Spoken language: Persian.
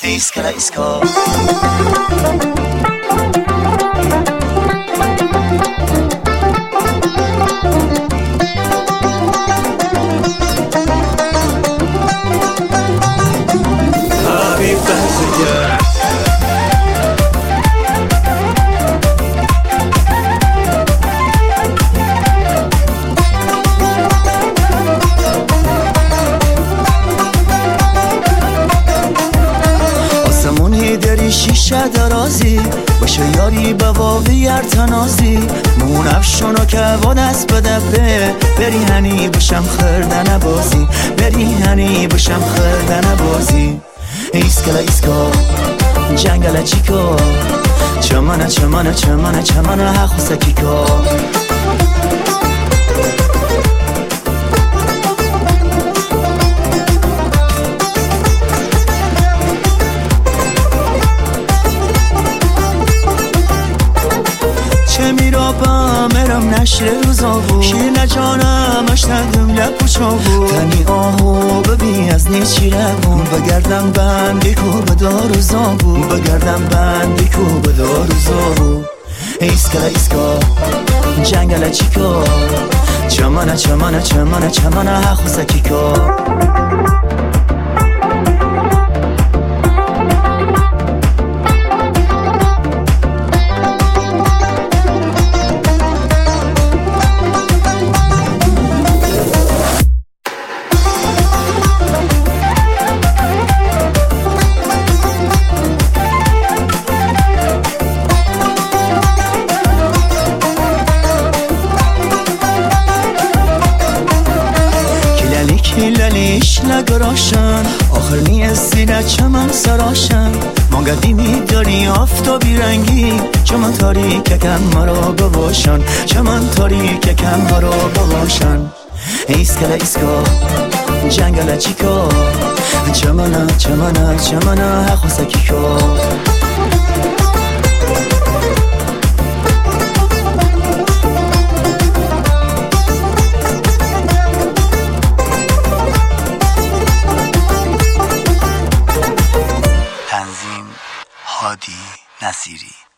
ایسکلا ایسکا حبیب بزرگه داری شیشه درازی باشه یاری به واوی ارتنازی مون افشونو که با دست بدبه بری هنی بشم خردن بازی بری هنی بشم خردن بازی ایسکلا ایسکا جنگل چیکا چمانه چمانه چمانه چمانه حق سکیکا میرابم مرم نشر روزابو شیر نجانم اشتدم لب و چابو تنی آهو ببی از نیچی ربون بگردم بندی کو بدار و زابو بگردم بندی کو بدار و زابو ایسکلا ایسکا جنگل چیکا چمانه چمانه چمانه چمانه حق و سکیکا لیش لگراشن آخر نیستی چمن سراشن ما قدیمی داری آفتابی رنگی چمن تاریک کم مرا بباشن چمن تاریک کم مرا بباشن ایسکلا ایسکا جنگل چیکا چمنه چمنه چمنه حق و سکیکا تنظیم هادی نصیری.